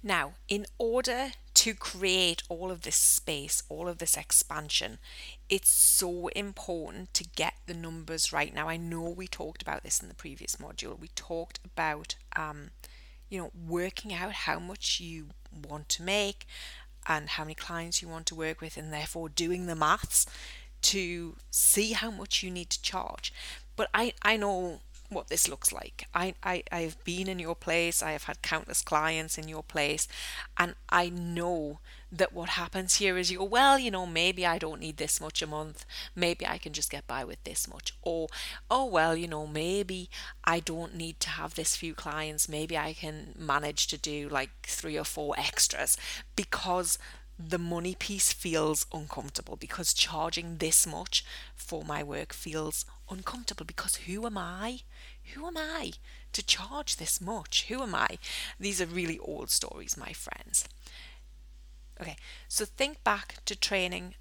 Now, in order to create all of this space, all of this expansion, it's so important to get the numbers right. Now, I know we talked about this in the previous module. We talked about, working out how much you want to make and how many clients you want to work with, and therefore doing the maths to see how much you need to charge. But I know what this looks like. I've been in your place, I have had countless clients in your place, and I know that what happens here is you go, well, maybe I don't need this much a month, maybe I can just get by with this much. Or, oh, well, maybe I don't need to have this few clients, maybe I can manage to do like 3 or 4 extras, because the money piece feels uncomfortable, because charging this much for my work feels uncomfortable, because who am I? Who am I to charge this much? Who am I? These are really old stories, my friends. Okay, so think back to training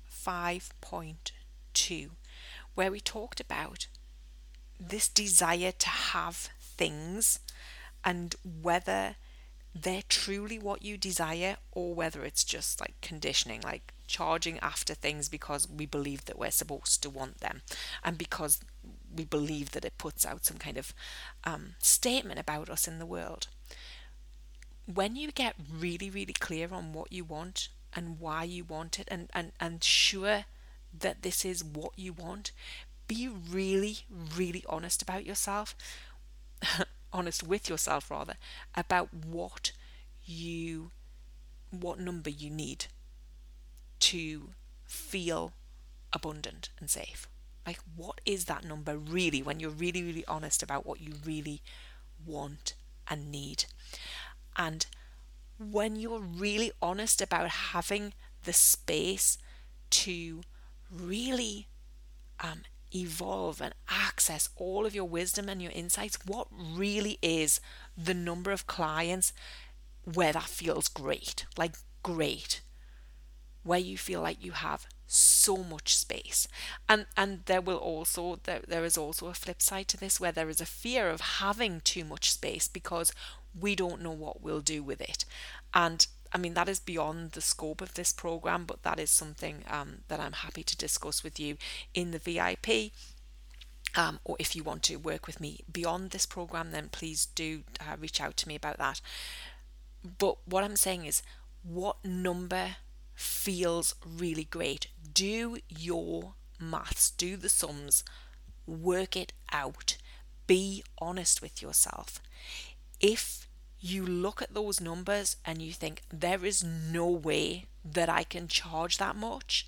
5.2, where we talked about this desire to have things and whether they're truly what you desire, or whether it's just like conditioning, like charging after things because we believe that we're supposed to want them, and because we believe that it puts out some kind of statement about us in the world. When you get really, really clear on what you want and why you want it, and sure that this is what you want, be really, really honest about yourself, honest with yourself rather, about what number you need to feel abundant and safe. Like, what is that number really, when you're really, really honest about what you really want and need? And when you're really honest about having the space to really evolve and access all of your wisdom and your insights, what really is the number of clients where that feels great, like great, where you feel like you have so much space. And there is also a flip side to this, where there is a fear of having too much space because we don't know what we'll do with it. And I mean, that is beyond the scope of this program, but that is something that I'm happy to discuss with you in the VIP. Or if you want to work with me beyond this program, then please do reach out to me about that. But what I'm saying is, what number feels really great? Do your maths, do the sums, work it out, be honest with yourself. If you look at those numbers and you think there is no way that I can charge that much,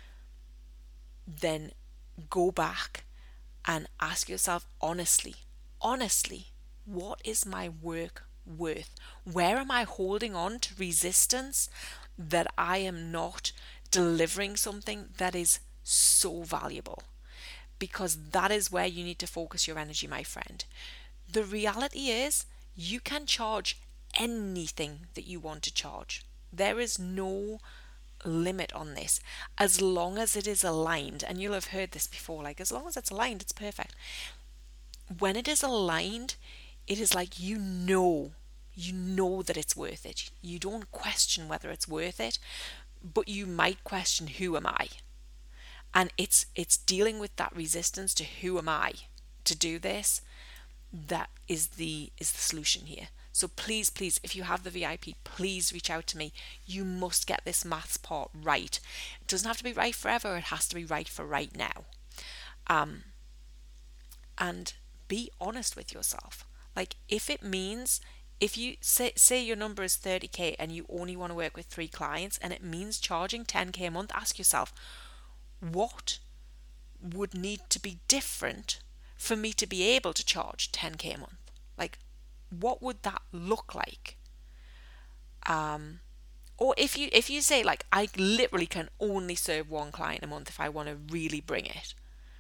then go back and ask yourself honestly, what is my work worth? Where am I holding on to resistance that I am not delivering something that is so valuable? Because that is where you need to focus your energy, my friend. The reality is, you can charge anything that you want to charge. There is no limit on this, as long as it is aligned. And you'll have heard this before, like, as long as it's aligned, it's perfect. When it is aligned, it is like, you know that it's worth it. You don't question whether it's worth it, but you might question, who am I? And it's dealing with that resistance to who am I to do this, that is the solution here. So please, if you have the VIP, please reach out to me. You must get this maths part right. It doesn't have to be right forever, it has to be right for right now. And be honest with yourself. Like, if it means, if you say your number is 30k and you only want to work with 3 clients, and it means charging 10k a month, ask yourself, what would need to be different for me to be able to charge 10k a month? Like, what would that look like? Or if you say, like, I literally can only serve 1 client a month if I want to really bring it,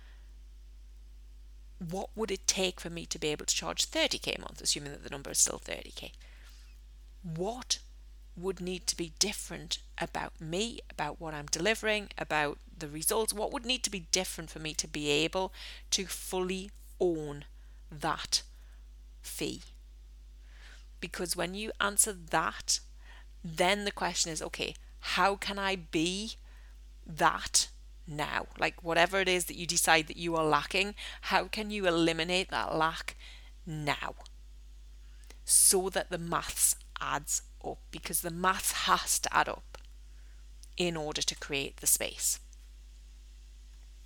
what would it take for me to be able to charge 30k a month, assuming that the number is still 30k? What would need to be different about me, about what I'm delivering, about the results? What would need to be different for me to be able to fully own that fee? Because when you answer that, then the question is, okay, how can I be that now? Like whatever it is that you decide that you are lacking, how can you eliminate that lack now so that the maths adds up? Because the maths has to add up in order to create the space.